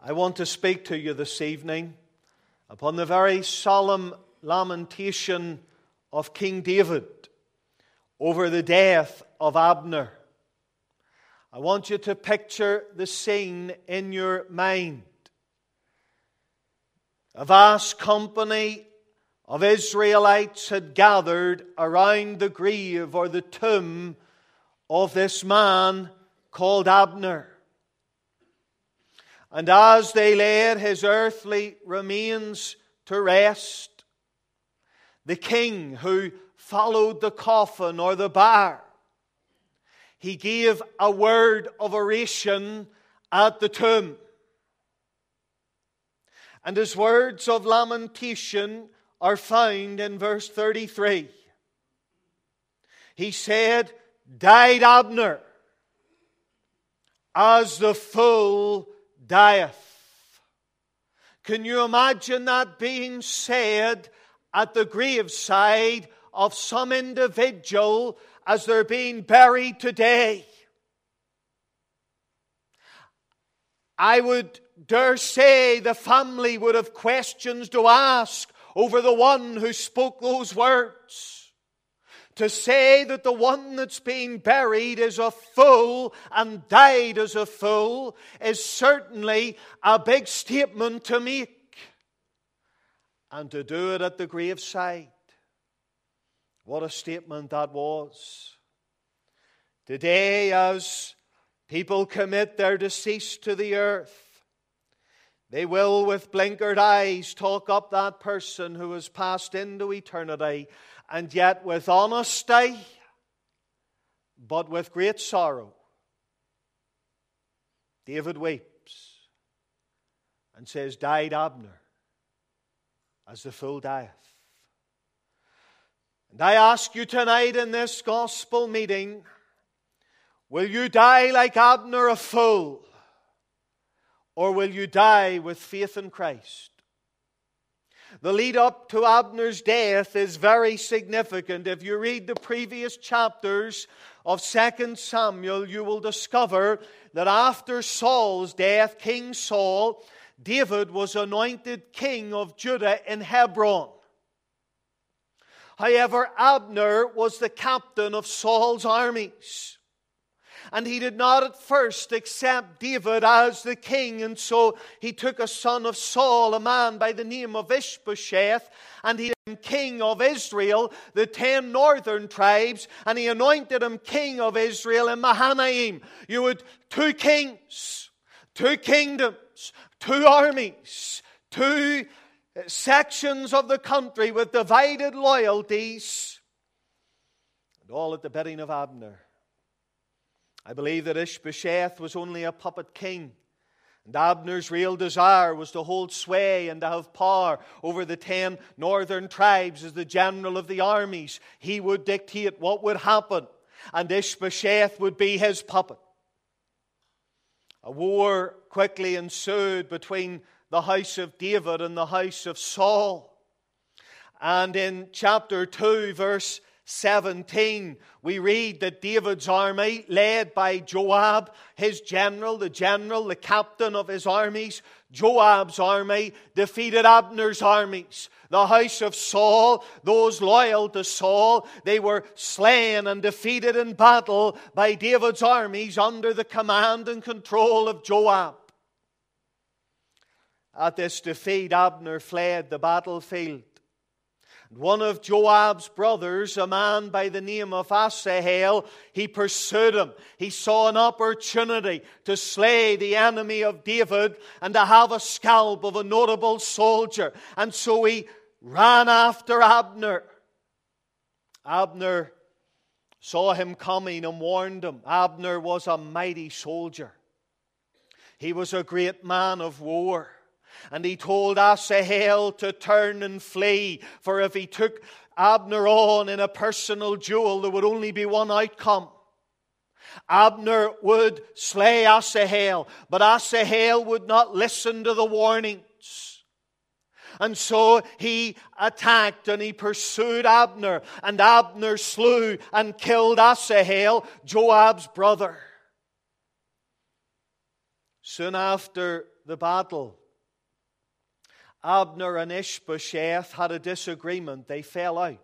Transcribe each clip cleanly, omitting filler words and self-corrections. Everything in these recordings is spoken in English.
I want to speak to you this evening upon the very solemn lamentation of King David over the death of Abner. I want you to picture the scene in your mind. A vast company of Israelites had gathered around the grave or the tomb of this man called Abner. And as they laid his earthly remains to rest, the king who followed the coffin or the bier, he gave a word of oration at the tomb. And his words of lamentation are found in verse 33. He said, "Died Abner, as the fool dieth." Can you imagine that being said at the graveside of some individual as they're being buried today? I would dare say the family would have questions to ask over the one who spoke those words. To say that the one that's being buried is a fool and died as a fool is certainly a big statement to make. And to do it at the graveside, what a statement that was. Today, as people commit their deceased to the earth, they will with blinkered eyes talk up that person who has passed into eternity, and yet with honesty, but with great sorrow, David weeps and says, "Died Abner, as the fool dieth." And I ask you tonight in this gospel meeting, will you die like Abner, a fool? Or will you die with faith in Christ? The lead up to Abner's death is very significant. If you read the previous chapters of 2 Samuel, you will discover that after Saul's death, King Saul, David was anointed king of Judah in Hebron. However, Abner was the captain of Saul's armies. And he did not at first accept David as the king. And so he took a son of Saul, a man by the name of Ishbosheth, and he made him king of Israel, the 10 northern tribes, and he anointed him king of Israel in Mahanaim. You had 2 kings, 2 kingdoms, 2 armies, 2 sections of the country with divided loyalties, and all at the bidding of Abner. I believe that Ishbosheth was only a puppet king, and Abner's real desire was to hold sway and to have power over the 10 northern tribes as the general of the armies. He would dictate what would happen, and Ishbosheth would be his puppet. A war quickly ensued between the house of David and the house of Saul. And in chapter 2, verse 17, we read that David's army, led by Joab, his general, the captain of his armies, Joab's army defeated Abner's armies. The house of Saul, those loyal to Saul, they were slain and defeated in battle by David's armies under the command and control of Joab. At this defeat, Abner fled the battlefield. One of Joab's brothers, a man by the name of Asahel, he pursued him. He saw an opportunity to slay the enemy of David and to have a scalp of a notable soldier. And so he ran after Abner. Abner saw him coming and warned him. Abner was a mighty soldier. He was a great man of war. And he told Asahel to turn and flee, for if he took Abner on in a personal duel, there would only be one outcome. Abner would slay Asahel, but Asahel would not listen to the warnings. And so he attacked and he pursued Abner, and Abner slew and killed Asahel, Joab's brother. Soon after the battle, Abner and Ishbosheth had a disagreement. They fell out.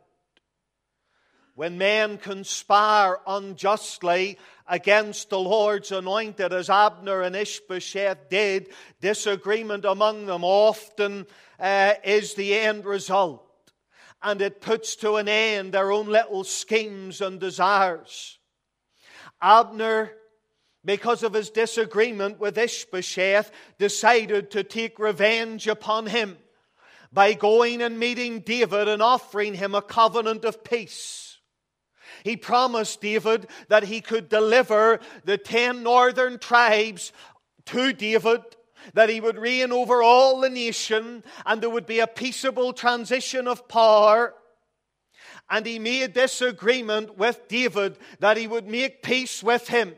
When men conspire unjustly against the Lord's anointed, as Abner and Ishbosheth did, disagreement among them often is the end result. And it puts to an end their own little schemes and desires. Abner, because of his disagreement with Ishbosheth, decided to take revenge upon him by going and meeting David and offering him a covenant of peace. He promised David that he could deliver the 10 northern tribes to David, that he would reign over all the nation, and there would be a peaceable transition of power. And he made this agreement with David that he would make peace with him,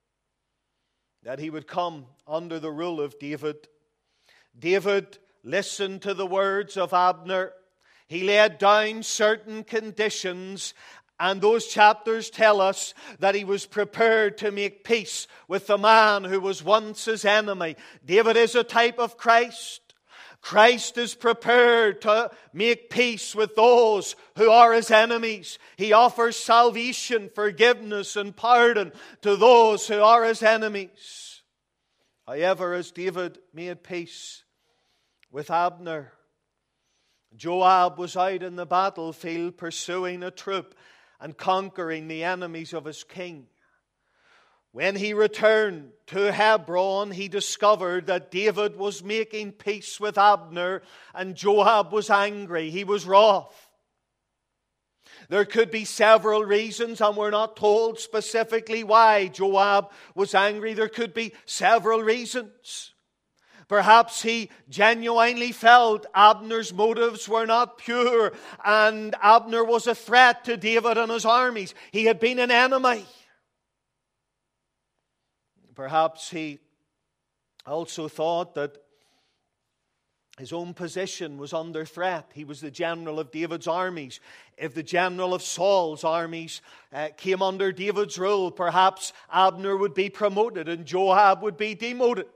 that he would come under the rule of David. David listened to the words of Abner. He laid down certain conditions, and those chapters tell us that he was prepared to make peace with the man who was once his enemy. David is a type of Christ. Christ is prepared to make peace with those who are his enemies. He offers salvation, forgiveness, and pardon to those who are his enemies. However, as David made peace with Abner, Joab was out in the battlefield pursuing a troop and conquering the enemies of his king. When he returned to Hebron, he discovered that David was making peace with Abner, and Joab was angry. He was wroth. There could be several reasons, and we're not told specifically why Joab was angry. There could be several reasons. Perhaps he genuinely felt Abner's motives were not pure, and Abner was a threat to David and his armies. He had been an enemy. Perhaps he also thought that his own position was under threat. He was the general of David's armies. If the general of Saul's armies came under David's rule, perhaps Abner would be promoted and Joab would be demoted.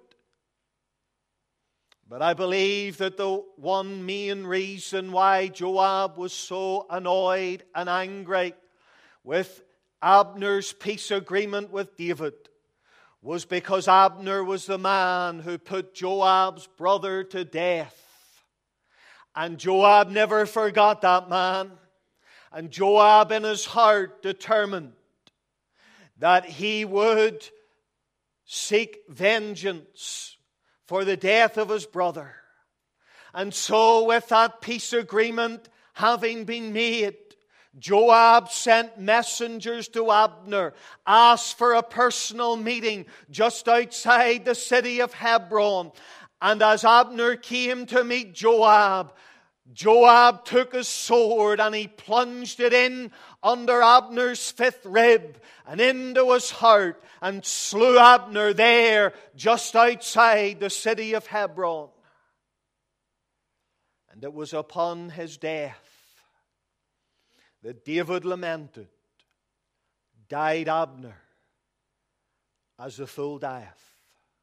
But I believe that the one main reason why Joab was so annoyed and angry with Abner's peace agreement with David was because Abner was the man who put Joab's brother to death. And Joab never forgot that man. And Joab in his heart determined that he would seek vengeance for the death of his brother. And so with that peace agreement having been made, Joab sent messengers to Abner, asked for a personal meeting just outside the city of Hebron. And as Abner came to meet Joab, Joab took his sword and he plunged it in under Abner's 5th rib and into his heart and slew Abner there just outside the city of Hebron. And it was upon his death that David lamented, "Died Abner as the fool dieth."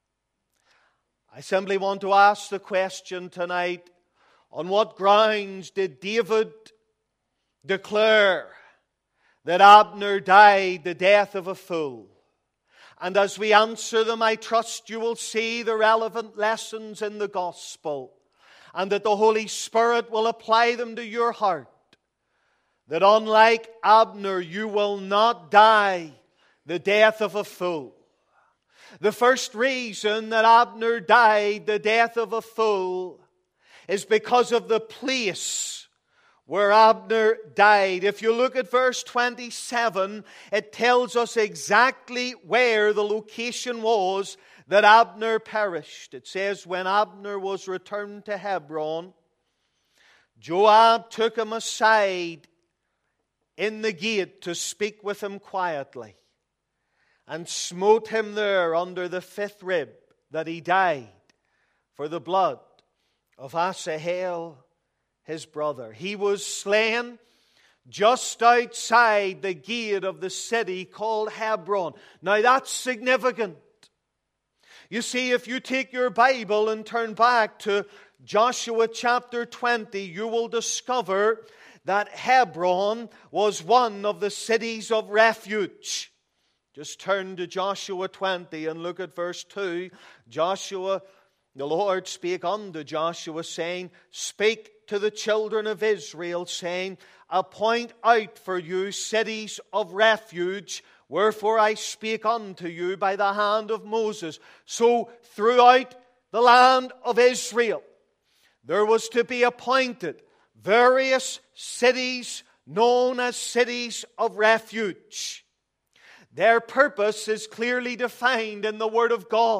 I simply want to ask the question tonight, on what grounds did David declare that Abner died the death of a fool? And as we answer them, I trust you will see the relevant lessons in the gospel, and that the Holy Spirit will apply them to your heart. That unlike Abner, you will not die the death of a fool. The first reason that Abner died the death of a fool is because of the place where Abner died. If you look at verse 27, it tells us exactly where the location was that Abner perished. It says, when Abner was returned to Hebron, Joab took him aside in the gate to speak with him quietly, and smote him there under the 5th rib, that he died for the blood of Asahel his brother. He was slain just outside the gate of the city called Hebron. Now that's significant. You see, if you take your Bible and turn back to Joshua chapter 20, you will discover that Hebron was one of the cities of refuge. Just turn to Joshua 20 and look at verse 2. The Lord spake unto Joshua, saying, Speak to the children of Israel, saying, Appoint out for you cities of refuge, wherefore I speak unto you by the hand of Moses. So throughout the land of Israel, there was to be appointed various cities known as cities of refuge. Their purpose is clearly defined in the Word of God.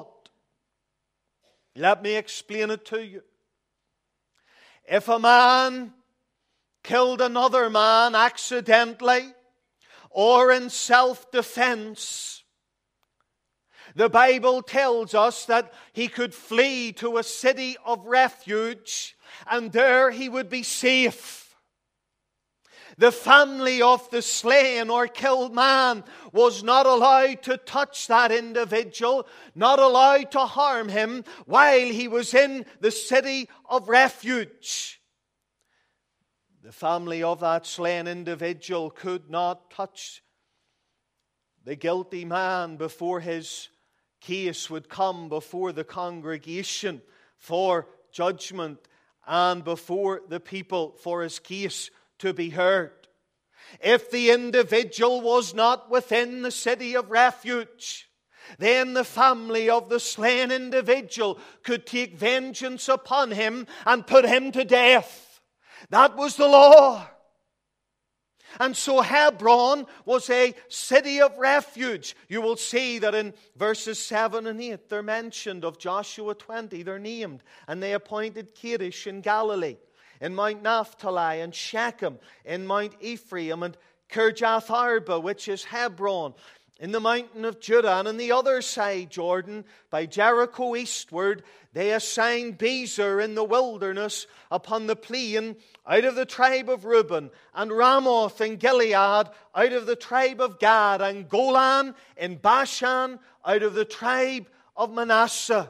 Let me explain it to you. If a man killed another man accidentally or in self-defense, the Bible tells us that he could flee to a city of refuge and there he would be safe. The family of the slain or killed man was not allowed to touch that individual, not allowed to harm him while he was in the city of refuge. The family of that slain individual could not touch the guilty man before his case would come before the congregation for judgment and before the people for his case to be heard. If the individual was not within the city of refuge, then the family of the slain individual could take vengeance upon him and put him to death. That was the law. And so Hebron was a city of refuge. You will see that in verses 7 and 8 they're mentioned of Joshua 20. They're named. And they appointed Kadesh in Galilee, in Mount Naphtali, and Shechem, in Mount Ephraim, and Kirjath Arba, which is Hebron, in the mountain of Judah, and on the other side Jordan, by Jericho eastward, they assigned Bezer in the wilderness upon the plain, out of the tribe of Reuben, and Ramoth in Gilead, out of the tribe of Gad, and Golan in Bashan, out of the tribe of Manasseh.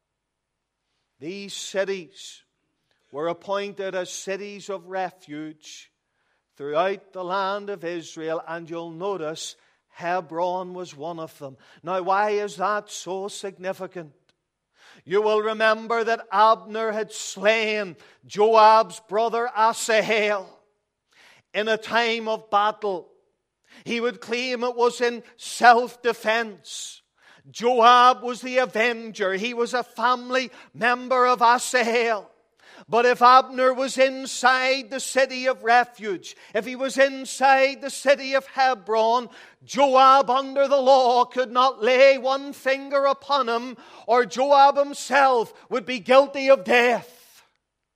These cities were appointed as cities of refuge throughout the land of Israel, and you'll notice Hebron was one of them. Now, why is that so significant? You will remember that Abner had slain Joab's brother Asahel in a time of battle. He would claim it was in self-defense. Joab was the avenger. He was a family member of Asahel. But if Abner was inside the city of refuge, if he was inside the city of Hebron, Joab under the law could not lay one finger upon him, or Joab himself would be guilty of death.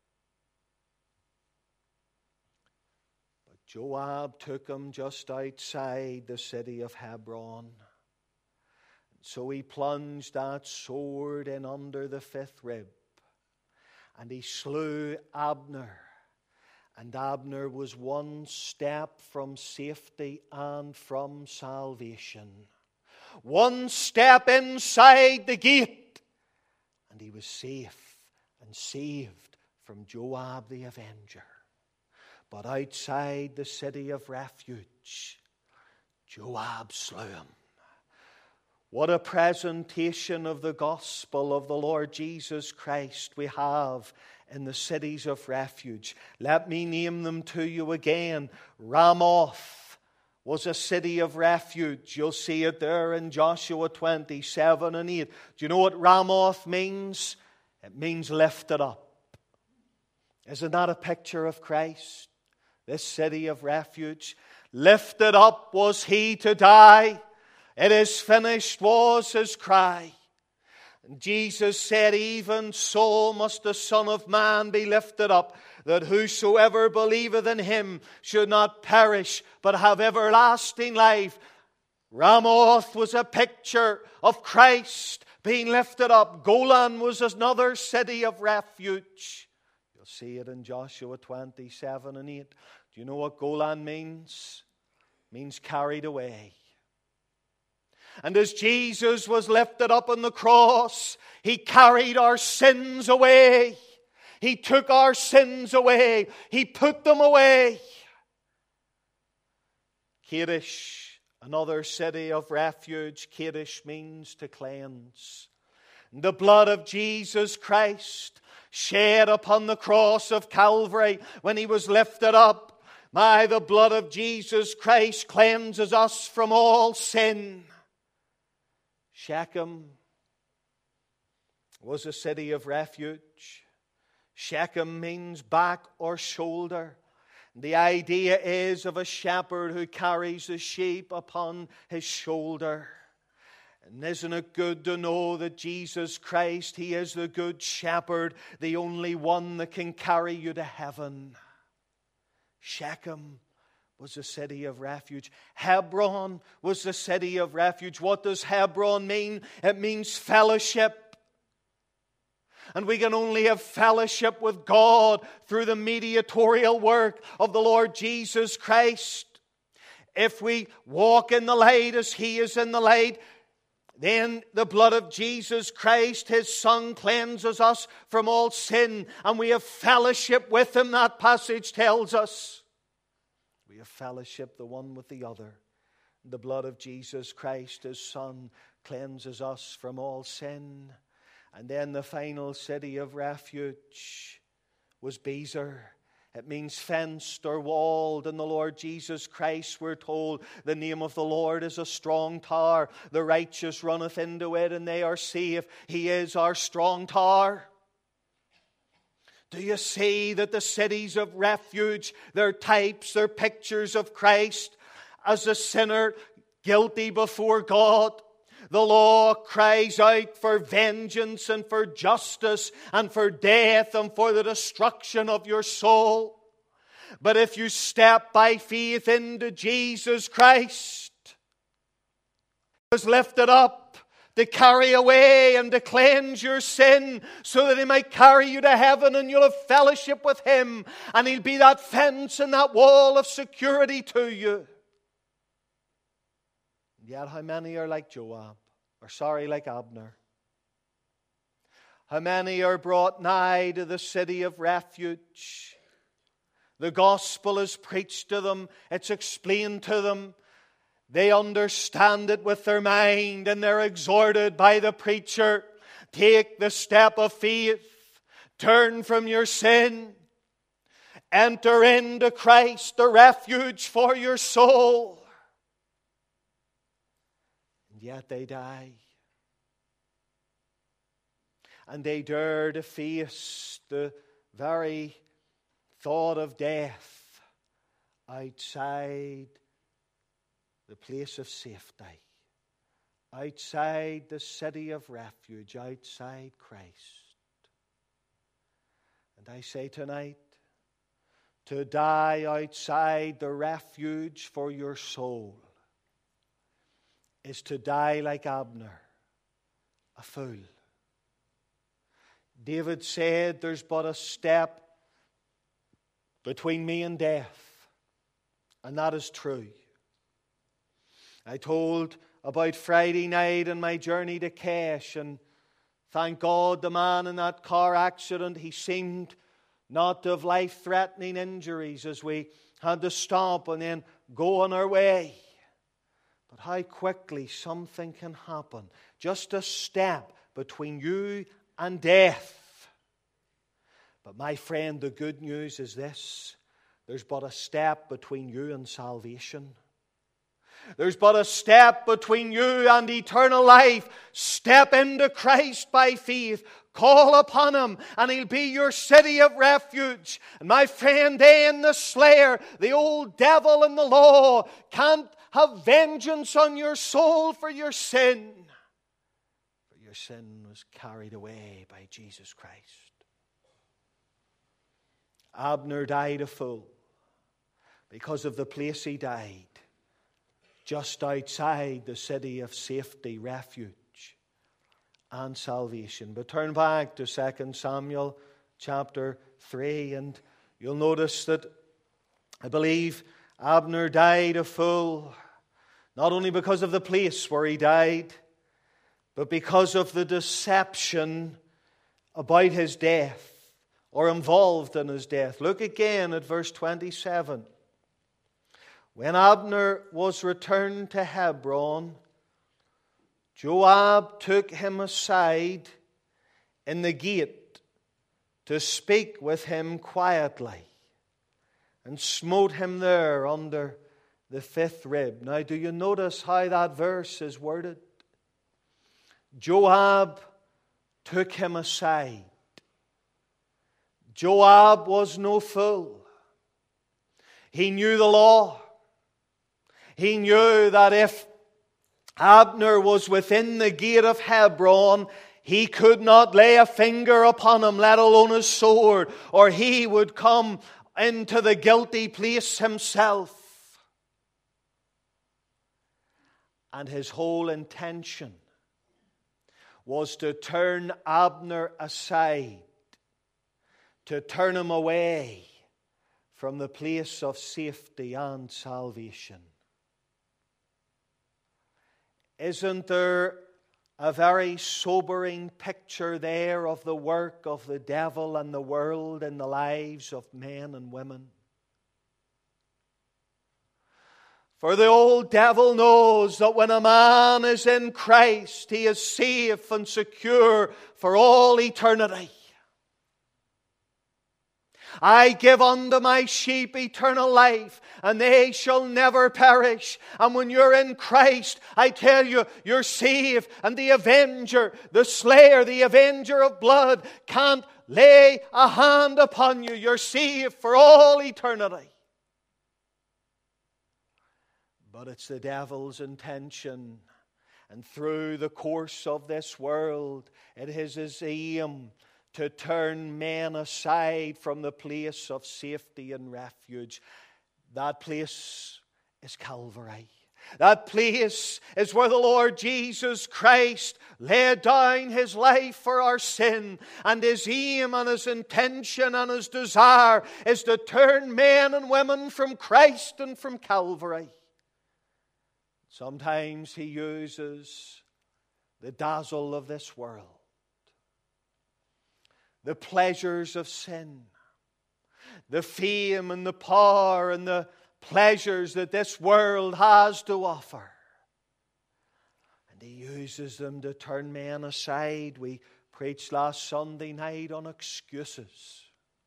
But Joab took him just outside the city of Hebron. So he plunged that sword in under the fifth rib, and he slew Abner. And Abner was one step from safety and from salvation. One step inside the gate, and he was safe and saved from Joab the avenger. But outside the city of refuge, Joab slew him. What a presentation of the gospel of the Lord Jesus Christ we have in the cities of refuge. Let me name them to you again. Ramoth was a city of refuge. You'll see it there in Joshua 27 and 8. Do you know what Ramoth means? It means lifted up. Isn't that a picture of Christ? This city of refuge. Lifted up was he to die. It is finished was his cry. And Jesus said, even so must the Son of Man be lifted up, that whosoever believeth in him should not perish, but have everlasting life. Ramoth was a picture of Christ being lifted up. Golan was another city of refuge. You'll see it in Joshua 27 and 8. Do you know what Golan means? It means carried away. And as Jesus was lifted up on the cross, He carried our sins away. He took our sins away. He put them away. Kadesh, another city of refuge. Kadesh means to cleanse. The blood of Jesus Christ shed upon the cross of Calvary when He was lifted up. The blood of Jesus Christ cleanses us from all sin. Shechem was a city of refuge. Shechem means back or shoulder. The idea is of a shepherd who carries the sheep upon his shoulder. And isn't it good to know that Jesus Christ, He is the good shepherd, the only one that can carry you to heaven. Shechem was a city of refuge. Hebron was the city of refuge. What does Hebron mean? It means fellowship. And we can only have fellowship with God through the mediatorial work of the Lord Jesus Christ. If we walk in the light as He is in the light, then the blood of Jesus Christ, His Son, cleanses us from all sin. And we have fellowship with Him, that passage tells us. We have fellowship the one with the other. The blood of Jesus Christ, His Son, cleanses us from all sin. And then the final city of refuge was Bezer. It means fenced or walled. And the Lord Jesus Christ, we're told, the name of the Lord is a strong tower. The righteous runneth into it and they are safe. He is our strong tower. Do you see that the cities of refuge, they're types, they're pictures of Christ as a sinner guilty before God? The law cries out for vengeance and for justice and for death and for the destruction of your soul. But if you step by faith into Jesus Christ, He was lifted up to carry away and to cleanse your sin so that He might carry you to heaven and you'll have fellowship with Him and He'll be that fence and that wall of security to you. Yet how many are like Joab? Like Abner? How many are brought nigh to the city of refuge? The gospel is preached to them. It's explained to them. They understand it with their mind and they're exhorted by the preacher. Take the step of faith. Turn from your sin. Enter into Christ, the refuge for your soul. And yet they die. And they dare to face the very thought of death outside the place of safety, outside the city of refuge, outside Christ. And I say tonight, to die outside the refuge for your soul is to die like Abner, a fool. David said, there's but a step between me and death. And that is true. I told about Friday night and my journey to Kesh, and thank God the man in that car accident, he seemed not to have life-threatening injuries as we had to stop and then go on our way. But how quickly something can happen. Just a step between you and death. But my friend, the good news is this. There's but a step between you and salvation. There's but a step between you and eternal life. Step into Christ by faith. Call upon Him and He'll be your city of refuge. And my friend, then the slayer, the old devil and the law, can't have vengeance on your soul for your sin. For your sin was carried away by Jesus Christ. Abner died a fool because of the place he died. Just outside the city of safety, refuge, and salvation. But turn back to 2 Samuel chapter 3, and you'll notice that I believe Abner died a fool, Not only because of the place where he died, but because of the deception about his death, or involved in his death. Look again at verse 27. When Abner was returned to Hebron, Joab took him aside in the gate to speak with him quietly, and smote him there under the fifth rib. Now, do you notice how that verse is worded? Joab took him aside. Joab was no fool. He knew the law. He knew that if Abner was within the gate of Hebron, he could not lay a finger upon him, let alone his sword, or he would come into the guilty place himself. And his whole intention was to turn Abner aside, to turn him away from the place of safety and salvation. Isn't there a very sobering picture there of the work of the devil and the world in the lives of men and women? For the old devil knows that when a man is in Christ, he is safe and secure for all eternity. I give unto my sheep eternal life, and they shall never perish. And when you're in Christ, I tell you, you're saved. And the avenger, the slayer, the avenger of blood can't lay a hand upon you. You're saved for all eternity. But it's the devil's intention. And through the course of this world, it is his aim to turn men aside from the place of safety and refuge. That place is Calvary. That place is where the Lord Jesus Christ laid down his life for our sin. And his aim and his intention and his desire is to turn men and women from Christ and from Calvary. Sometimes he uses the dazzle of this world, the pleasures of sin, the fame and the power and the pleasures that this world has to offer. And he uses them to turn men aside. We preached last Sunday night on excuses.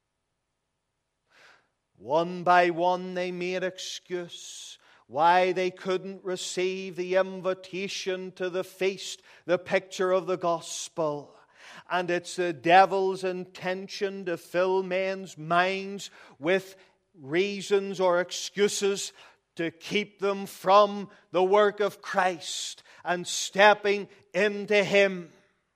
One by one they made excuse why they couldn't receive the invitation to the feast, the picture of the gospel. And it's the devil's intention to fill men's minds with reasons or excuses to keep them from the work of Christ and stepping into Him.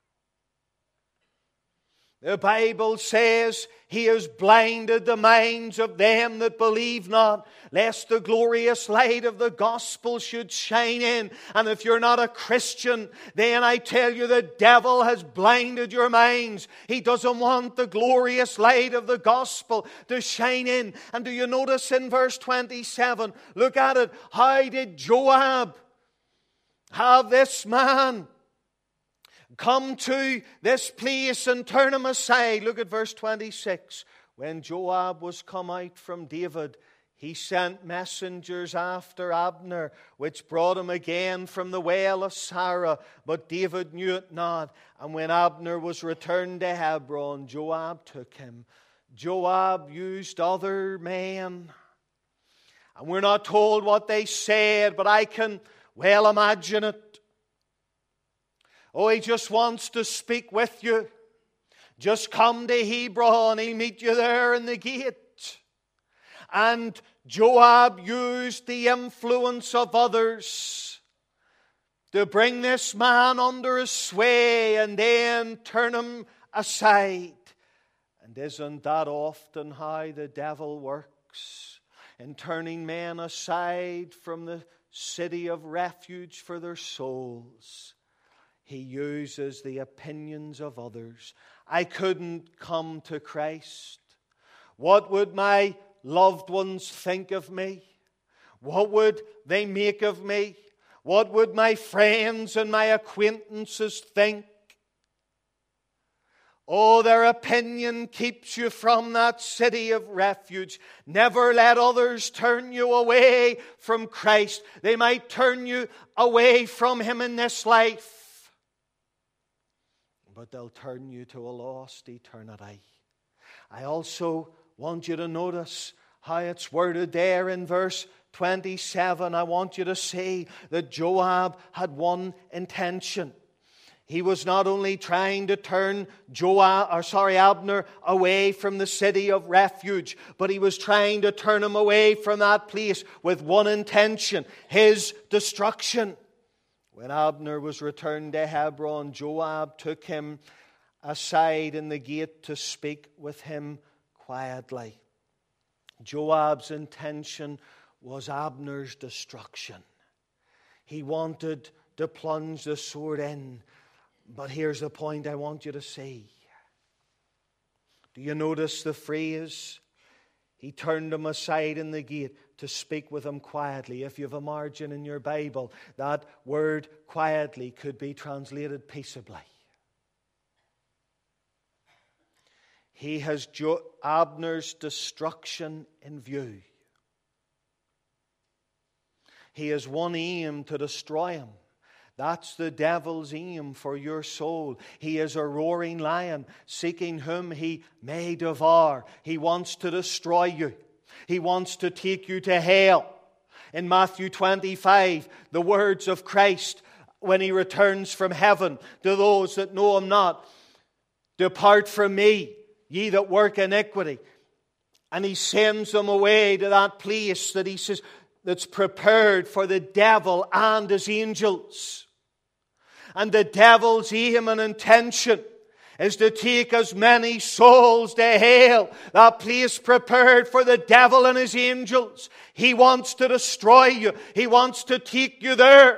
The Bible says He has blinded the minds of them that believe not, lest the glorious light of the gospel should shine in. And if you're not a Christian, then I tell you the devil has blinded your minds. He doesn't want the glorious light of the gospel to shine in. And do you notice in verse 27, look at it, how did Joab have this man come to this place and turn him aside? Look at verse 26. When Joab was come out from David, he sent messengers after Abner, which brought him again from the well of Sarah. But David knew it not. And when Abner was returned to Hebron, Joab took him. Joab used other men. And we're not told what they said, but I can well imagine it. Oh, he just wants to speak with you. Just come to Hebron, he'll meet you there in the gate. And Joab used the influence of others to bring this man under his sway and then turn him aside. And isn't that often how the devil works? In turning men aside from the city of refuge for their souls. He uses the opinions of others. I couldn't come to Christ. What would my loved ones think of me? What would they make of me? What would my friends and my acquaintances think? Oh, their opinion keeps you from that city of refuge. Never let others turn you away from Christ. They might turn you away from Him in this life, but they'll turn you to a lost eternity. I also want you to notice how it's worded there in verse 27. I want you to see that Joab had one intention. He was not only trying to turn Abner away from the city of refuge, but he was trying to turn him away from that place with one intention: his destruction. When Abner was returned to Hebron, Joab took him aside in the gate to speak with him quietly. Joab's intention was Abner's destruction. He wanted to plunge the sword in. But here's the point I want you to see. Do you notice the phrase? He turned him aside in the gate to speak with him quietly. If you have a margin in your Bible, that word quietly could be translated peaceably. He has Abner's destruction in view. He has one aim: to destroy him. That's the devil's aim for your soul. He is a roaring lion, seeking whom he may devour. He wants to destroy you. He wants to take you to hell. In Matthew 25, the words of Christ when He returns from heaven to those that know Him not: "Depart from me, ye that work iniquity." And He sends them away to that place that He says that's prepared for the devil and his angels. And the devil's aim and intention is to take as many souls to hell, that place prepared for the devil and his angels. He wants to destroy you. He wants to take you there.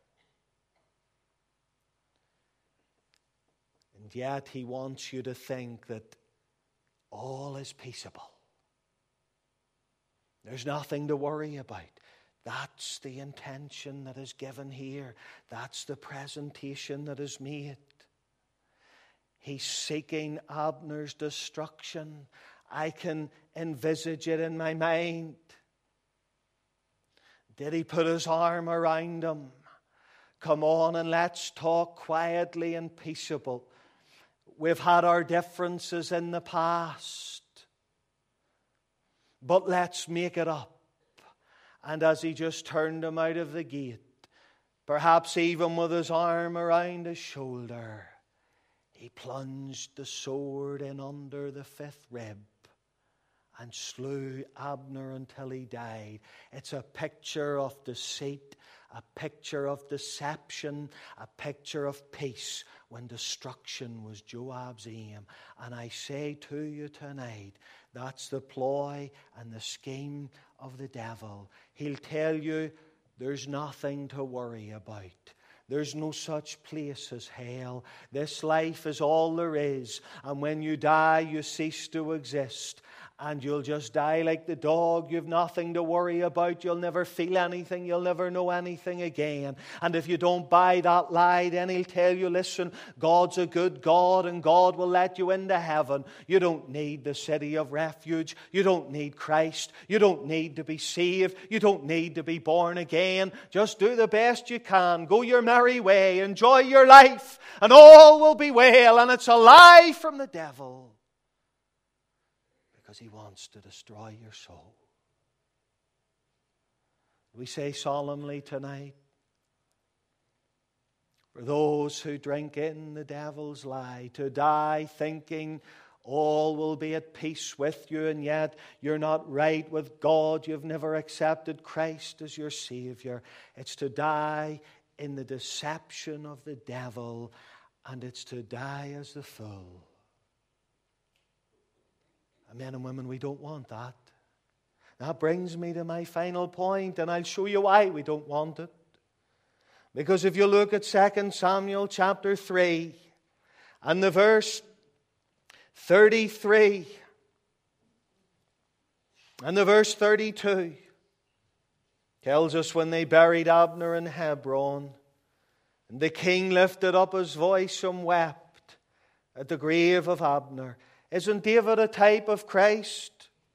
And yet he wants you to think that all is peaceable. There's nothing to worry about. That's the intention that is given here. That's the presentation that is made. He's seeking Abner's destruction. I can envisage it in my mind. Did he put his arm around him? Come on and let's talk quietly and peaceable. We've had our differences in the past, but let's make it up. And as he just turned him out of the gate, perhaps even with his arm around his shoulder, he plunged the sword in under the fifth rib and slew Abner until he died. It's a picture of deceit, a picture of deception, a picture of peace when destruction was Joab's aim. And I say to you tonight, that's the ploy and the scheme of the devil. He'll tell you there's nothing to worry about. There's no such place as hell. This life is all there is. And when you die, you cease to exist. And you'll just die like the dog. You've nothing to worry about. You'll never feel anything. You'll never know anything again. And if you don't buy that lie, then he'll tell you, listen, God's a good God and God will let you into heaven. You don't need the city of refuge. You don't need Christ. You don't need to be saved. You don't need to be born again. Just do the best you can. Go your merry way. Enjoy your life. And all will be well. And it's a lie from the devil. Because he wants to destroy your soul. We say solemnly tonight, for those who drink in the devil's lie, to die thinking all will be at peace with you, and yet you're not right with God. You've never accepted Christ as your Savior. It's to die in the deception of the devil, and it's to die as the fool. Men and women, we don't want that. That brings me to my final point, and I'll show you why we don't want it. Because if you look at 2 Samuel chapter 3 and the verse 33 and the verse 32, Tells us when they buried Abner in Hebron, and the king lifted up his voice and wept at the grave of Abner. Isn't David a type of Christ?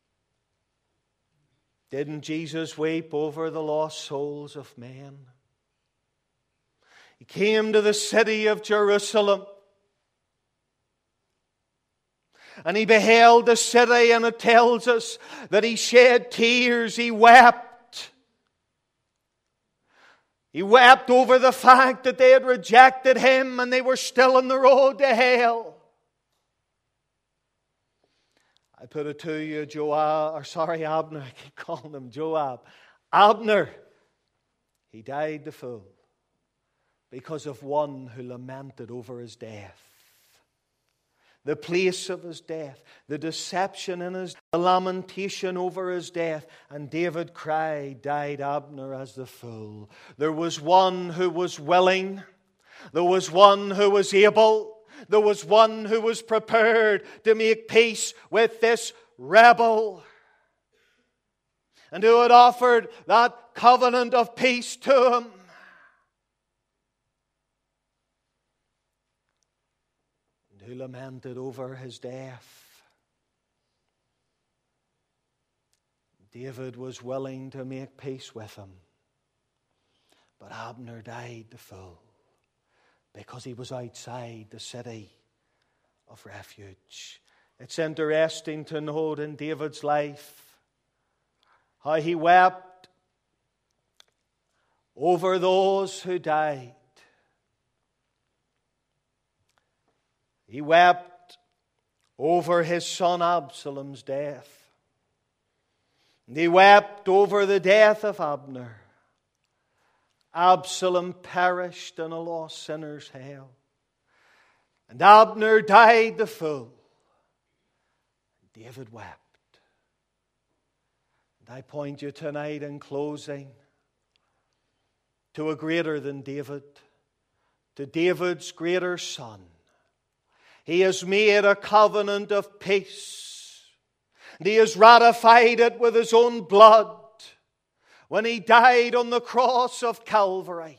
Didn't Jesus weep over the lost souls of men? He came to the city of Jerusalem, and he beheld the city, and it tells us that he shed tears, he wept. He wept over the fact that they had rejected him and they were still on the road to hell. I put it to you, Abner, I keep calling him Joab. Abner, he died the fool because of one who lamented over his death. The place of his death, the deception in his, the lamentation over his death. And David cried, died Abner as the fool. There was one who was willing. There was one who was able. There was one who was prepared to make peace with this rebel, and who had offered that covenant of peace to him. And who lamented over his death. David was willing to make peace with him, but Abner died the fool, because he was outside the city of refuge. It's interesting to note in David's life how he wept over those who died. He wept over his son Absalom's death. And he wept over the death of Abner. Absalom perished in a lost sinner's hell, and Abner died the fool. David wept. And I point you tonight in closing to a greater than David, to David's greater son. He has made a covenant of peace, and he has ratified it with his own blood when he died on the cross of Calvary.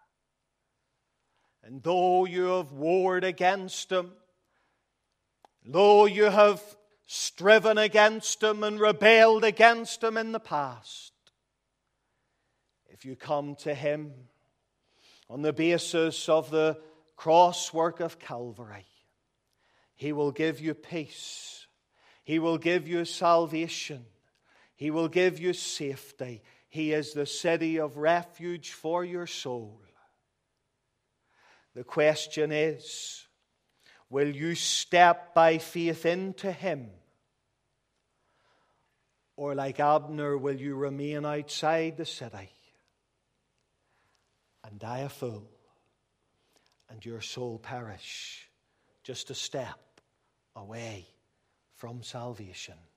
And though you have warred against him, though you have striven against him and rebelled against him in the past, if you come to him on the basis of the cross work of Calvary, he will give you peace. He will give you salvation. He will give you safety. He is the city of refuge for your soul. The question is, will you step by faith into him? Or like Abner, will you remain outside the city and die a fool and your soul perish just a step away from salvation?